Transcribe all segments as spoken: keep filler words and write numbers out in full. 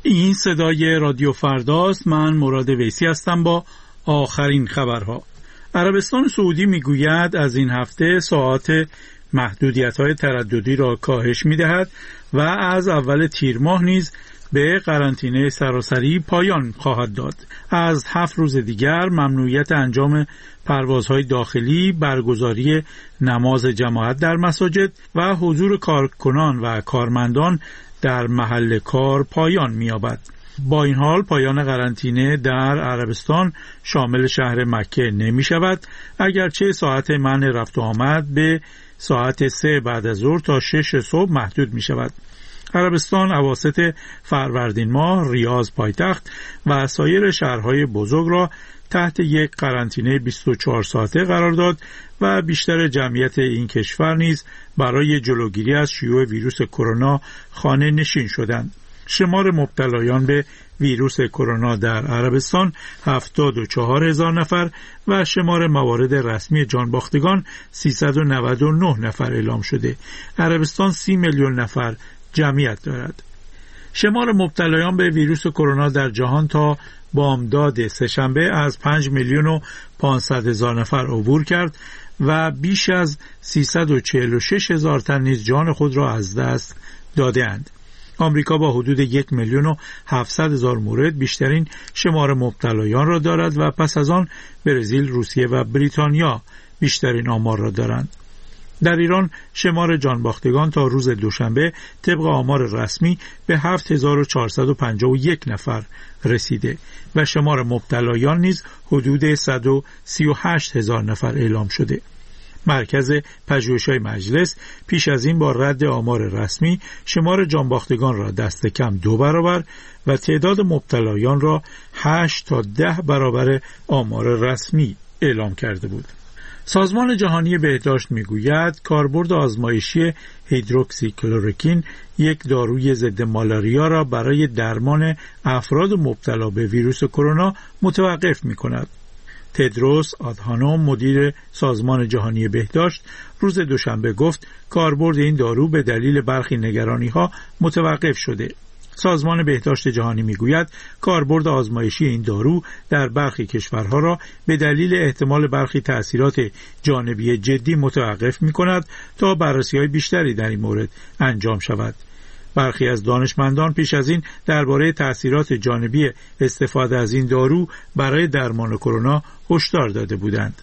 این صدای رادیو فرداست. من مراد ویسی هستم با آخرین خبرها. عربستان سعودی میگوید از این هفته ساعات محدودیت‌های ترددی را کاهش می‌دهد و از اول تیر ماه نیز به قرنطینه سراسری پایان خواهد داد. از هفت روز دیگر ممنوعیت انجام پروازهای داخلی، برگزاری نماز جماعت در مساجد و حضور کارکنان و کارمندان در محل کار پایان می‌یابد. با این حال پایان قرنطینه در عربستان شامل شهر مکه نمی شود، اگرچه ساعت منع رفت و آمد به ساعت سه بعد از ظهر تا شش صبح محدود می شود. عربستان اواسط فروردین ماه ریاض پایتخت و سایر شهرهای بزرگ را تحت یک قرنطینه بیست و چهار ساعته قرار داد و بیشتر جمعیت این کشور نیز برای جلوگیری از شیوع ویروس کرونا خانه نشین شدند. شمار مبتلایان به ویروس کرونا در عربستان هفتاد و چهار هزار نفر و شمار موارد رسمی جانباختگان سیصد و نود و نه نفر اعلام شده. عربستان سی میلیون نفر جمعیت دارد. شمار مبتلایان به ویروس کرونا در جهان تا بامداد سه‌شنبه از پنج میلیون و پانصد هزار نفر عبور کرد و بیش از سیصد و چهل و شش هزار تن نیز جان خود را از دست داده‌اند. آمریکا با حدود یک میلیون و هفتصد هزار مورد بیشترین شمار مبتلایان را دارد و پس از آن برزیل، روسیه و بریتانیا بیشترین آمار را دارند. در ایران شمار جانباختگان تا روز دوشنبه طبق آمار رسمی به هفت هزار و چهارصد و پنجاه و یک نفر رسیده و شمار مبتلایان نیز حدود صد و سی و هشت هزار نفر اعلام شده. مرکز پژوهش‌های مجلس پیش از این با رد آمار رسمی شمار جانباختگان را دست کم دو برابر و تعداد مبتلایان را هشت تا ده برابر آمار رسمی اعلام کرده بود. سازمان جهانی بهداشت میگوید کاربرد آزمایشی هیدروکسی کلoroquine، یک داروی ضد مالاریا، را برای درمان افراد مبتلا به ویروس کرونا متوقف می‌کند. تدروس آدهانوم، مدیر سازمان جهانی بهداشت، روز دوشنبه گفت کاربرد این دارو به دلیل برخی نگرانی‌ها متوقف شده. سازمان بهداشت جهانی میگوید کاربرد آزمایشی این دارو در برخی کشورها را به دلیل احتمال برخی تأثیرات جانبی جدی متوقف می‌کند تا بررسی‌های بیشتری در این مورد انجام شود. برخی از دانشمندان پیش از این درباره تأثیرات جانبی استفاده از این دارو برای درمان کرونا هشدار داده بودند.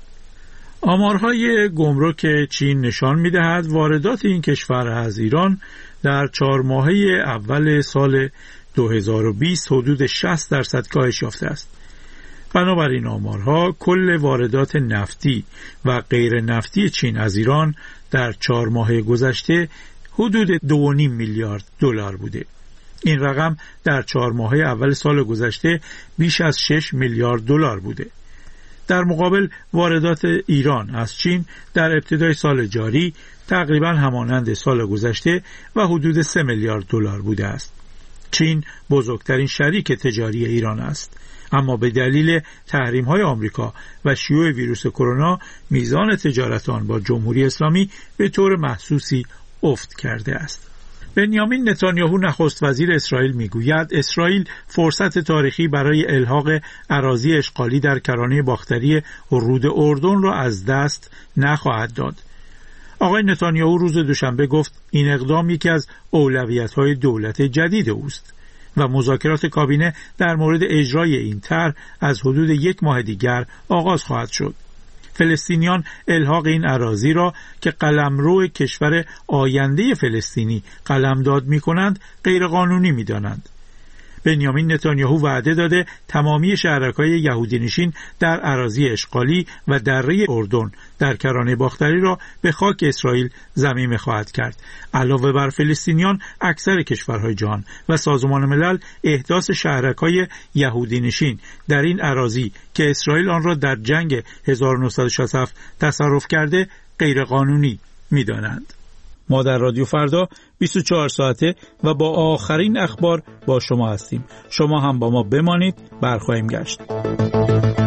آمارهای گمرک چین نشان می‌دهد واردات این کشور از ایران در چهار ماهه اول سال دو هزار و بیست حدود شصت درصد کاهش یافته است. بنابراین آمارها کل واردات نفتی و غیر نفتی چین از ایران در چهار ماه گذشته حدود دو و نیم میلیارد دلار بوده. این رقم در چهار ماه اول سال گذشته بیش از شش میلیارد دلار بوده. در مقابل واردات ایران از چین در ابتدای سال جاری تقریبا همانند سال گذشته و حدود سه میلیارد دلار بوده است. چین بزرگترین شریک تجاری ایران است، اما به دلیل تحریم‌های آمریکا و شیوع ویروس کرونا میزان تجارت آن با جمهوری اسلامی به طور محسوسی افت کرده است. بنیامین نتانیاهو نخست وزیر اسرائیل میگوید اسرائیل فرصت تاریخی برای الحاق اراضی اشغالی در کرانه باختری رود اردن را از دست نخواهد داد. آقای نتانیاهو روز دوشنبه گفت این اقدام یکی از اولویت‌های دولت جدید اوست و مذاکرات کابینه در مورد اجرای این طرح از حدود یک ماه دیگر آغاز خواهد شد. فلسطینیان الحاق این اراضی را که قلمرو کشور آینده فلسطینی قلمداد می‌کنند غیرقانونی می‌دانند. بنیامین نتانیاهو وعده داده تمامی شهرک‌های یهودی نشین در اراضی اشغالی و دره اردن در کرانه باختری را به خاک اسرائیل ضمیمه خواهد کرد. علاوه بر فلسطینیان، اکثر کشورهای جهان و سازمان ملل احداث شهرک‌های یهودی نشین در این اراضی که اسرائیل آن را در جنگ هزار و نهصد و شصت و هفت تصرف کرده غیرقانونی می‌دانند. ما در رادیو فردا بیست و چهار ساعته و با آخرین اخبار با شما هستیم. شما هم با ما بمانید، برخواهیم گشت.